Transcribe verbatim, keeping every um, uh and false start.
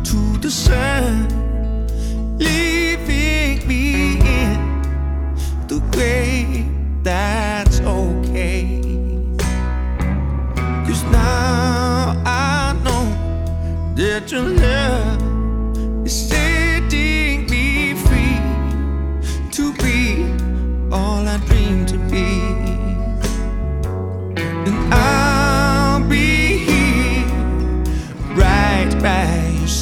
to the sun, leaving me in the grave. That's okay, 'cause now I know that your love is setting me free to be all I dream to be. And I